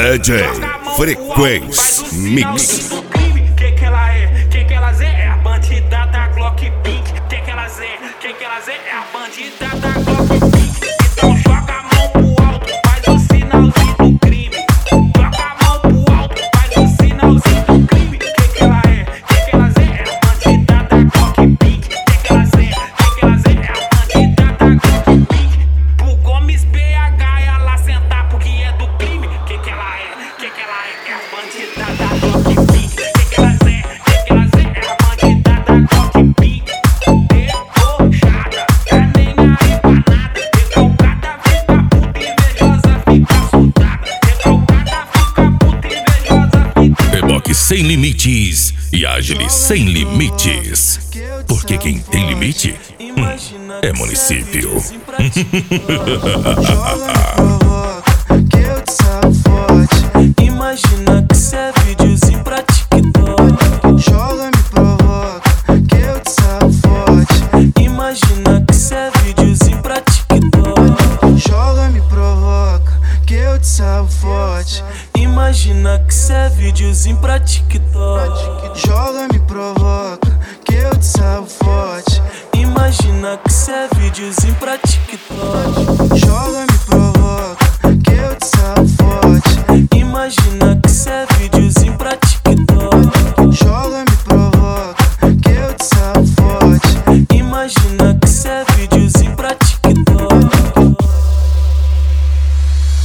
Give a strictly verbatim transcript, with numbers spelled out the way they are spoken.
D J Frequência Mix. Quem que ela é? Quem que elas é? É a bandida da Glock Pink. Quem que elas é? Quem que elas é? É a bandida da Glock Pink. Então joga a mão pro alto, faz o sinalzinho do crime. Joga a mão pro alto, faz o sinalzinho do crime. Quem que ela é? Quem que elas é? É a bandida da Glock Pink. Quem que elas é? Quem que elas é? É a bandida da Glock Pink. Pro Gomes B H ela sentar porque é do crime. Quem que ela é? Quem que ela é? É a bandida da Glock Pink. Quem que elas é? Quem que elas é? É a bandida da Glock Pink. Debochada, tá nem aí pra nada. Recalcada fica puta, invejosa fica assustada. Recalcada fica puta, invejosa fica. Reboque sem limites e Agile sem limites. Porque quem tem limite hum, é município. Que eu te salvo forte. Imagina que cê é videozinho pra TikTok. Joga, me provoca, que eu te salvo forte. Imagina que cê é videozinho pra TikTok. Joga, me provoca, que eu te salvo forte. Imagina que cê é videozinho pra TikTok. Joga, me provoca, que eu te salvo forte. Imagina que cê é videozinho pra TikTok. Joga, me provoca.